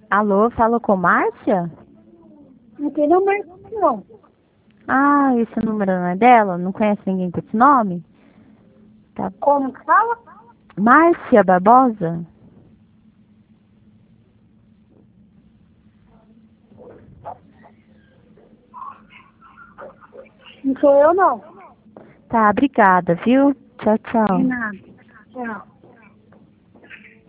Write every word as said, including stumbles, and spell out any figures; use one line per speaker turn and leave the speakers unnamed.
Alô, falo com Márcia?
Não tem não, mas não.
Ah, esse número não é dela? Não conhece ninguém com esse nome? Tá.
Como que fala?
Márcia Barbosa?
Não sou eu, não.
Tá, obrigada, viu? Tchau,
De
tchau.
nada. Tchau.